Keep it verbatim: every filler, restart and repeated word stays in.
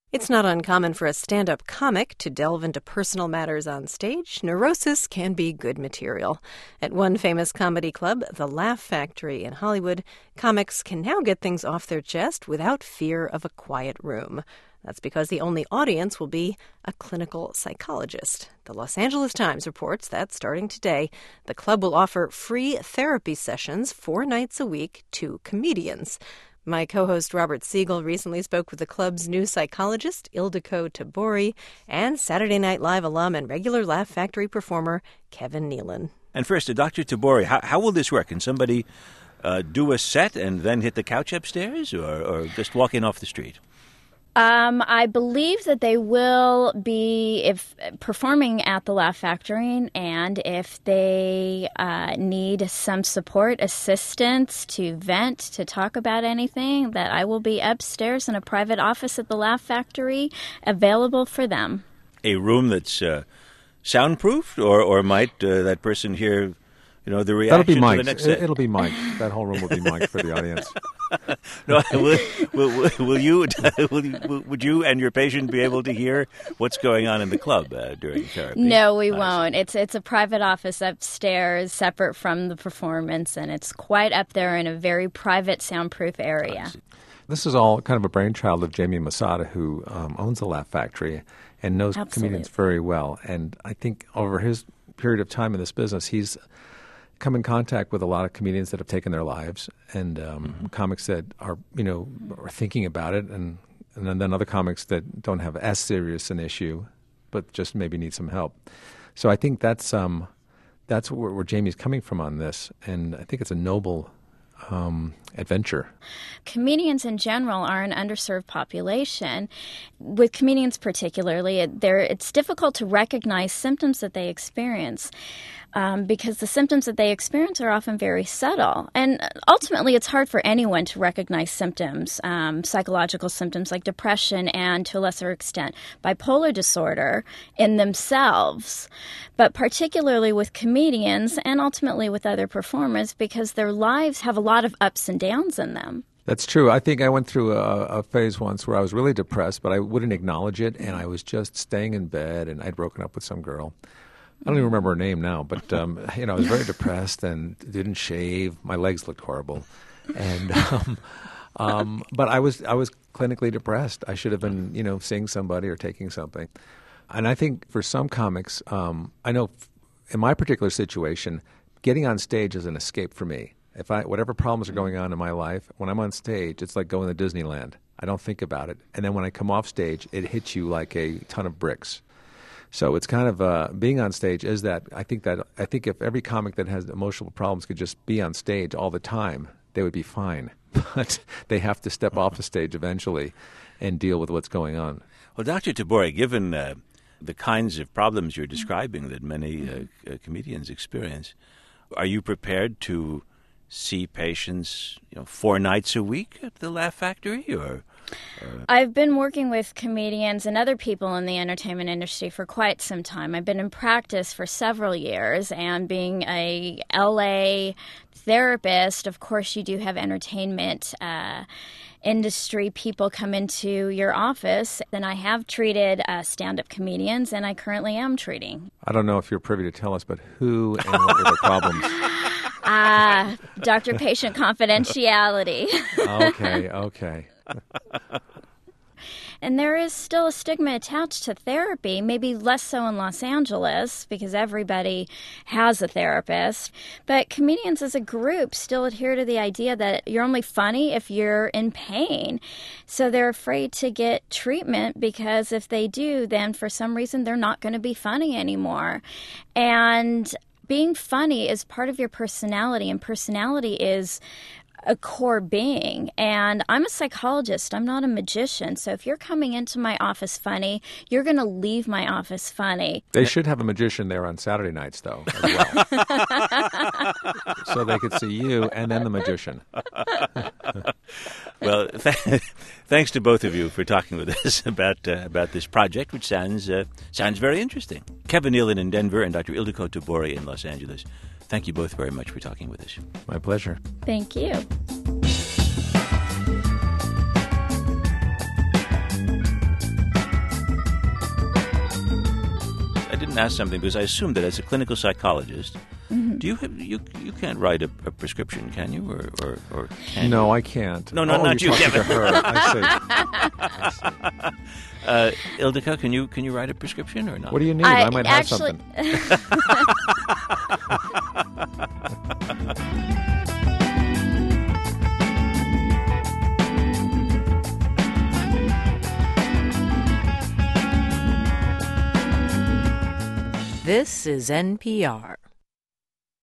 It's not uncommon for a stand-up comic to delve into personal matters on stage. Neurosis can be good material. At one famous comedy club, the Laugh Factory in Hollywood, comics can now get things off their chest without fear of a quiet room. That's because the only audience will be a clinical psychologist. The Los Angeles Times reports that starting today, the club will offer free therapy sessions four nights a week to comedians. My co-host Robert Siegel recently spoke with the club's new psychologist, Ildiko Tabori, and Saturday Night Live alum and regular Laugh Factory performer, Kevin Nealon. And first, uh, Doctor Tabori, how, how will this work? Can somebody uh, do a set and then hit the couch upstairs, or, or just walk in off the street? Um, I believe that they will be if performing at the Laugh Factory, and if they uh, need some support, assistance to vent, to talk about anything, that I will be upstairs in a private office at the Laugh Factory available for them. A room that's uh, soundproofed, or, or might uh, that person hear, you know, the reaction That'll be mic'd. to the next set? It'll be mic'd. That whole room will be mic'd for the audience. No, will, will, will you? Will you will, would you and your patient be able to hear what's going on in the club uh, during therapy? No, we I won't. see. It's it's a private office upstairs, separate from the performance, and it's quite up there in a very private, soundproof area. This is all kind of a brainchild of Jamie Masada, who um, owns the Laugh Factory and knows Absolutely. comedians very well. And I think over his period of time in this business, he's come in contact with a lot of comedians that have taken their lives, and um, mm-hmm. comics that are, you know, are thinking about it, and and then other comics that don't have as serious an issue, but just maybe need some help. So I think that's um, that's where, where Jamie's coming from on this, and I think it's a noble um, adventure. Comedians in general are an underserved population. With comedians particularly, it, it's difficult to recognize symptoms that they experience. Um, because the symptoms that they experience are often very subtle. And ultimately, it's hard for anyone to recognize symptoms, um, psychological symptoms like depression and, to a lesser extent, bipolar disorder in themselves. But particularly with comedians and ultimately with other performers, because their lives have a lot of ups and downs in them. That's true. I think I went through a, a phase once where I was really depressed, but I wouldn't acknowledge it, and I was just staying in bed, and I'd broken up with some girl. I don't even remember her name now, but um, you know, I was very depressed and didn't shave. My legs looked horrible, and um, um, but I was I was clinically depressed. I should have been, you know, seeing somebody or taking something. And I think for some comics, um, I know in my particular situation, getting on stage is an escape for me. If I whatever problems are going on in my life, when I'm on stage, it's like going to Disneyland. I don't think about it, and then when I come off stage, it hits you like a ton of bricks. So it's kind of uh, being on stage is that I think that I think if every comic that has emotional problems could just be on stage all the time, they would be fine. But they have to step off the stage eventually and deal with what's going on. Well, Doctor Tabori, given uh, the kinds of problems you're describing that many uh, uh, comedians experience, are you prepared to see patients, you know, four nights a week at the Laugh Factory, or? Uh, I've been working with comedians and other people in the entertainment industry for quite some time. I've been in practice for several years, and being a L A therapist, of course, you do have entertainment uh, industry people come into your office. And I have treated uh, stand-up comedians, and I currently am treating. I don't know if you're privy to tell us, but who and what were their problems? Ah, uh, doctor-patient confidentiality. Okay, okay. And there is still a stigma attached to therapy, maybe less so in Los Angeles because everybody has a therapist. But comedians as a group still adhere to the idea that you're only funny if you're in pain. So they're afraid to get treatment because if they do, then for some reason they're not going to be funny anymore. And being funny is part of your personality, and personality is a core being. And I'm a psychologist. I'm not a magician. So if you're coming into my office funny, you're going to leave my office funny. They should have a magician there on Saturday nights, though, as well. So they could see you and then the magician. Well, th- thanks to both of you for talking with us about uh, about this project, which sounds uh, sounds very interesting. Kevin Nealon in Denver and Doctor Ildiko Tabori in Los Angeles. Thank you both very much for talking with us. My pleasure. Thank you. ask something because I assume that as a clinical psychologist, Mm-hmm. do you have, you you can't write a, a prescription, can you? Or or, or can No, you? I can't. No, no, oh, not you're you, talking Kevin. to her. I see. Uh, Ildiko, can you can you write a prescription or not? What do you need? I, I might have actually- This is N P R.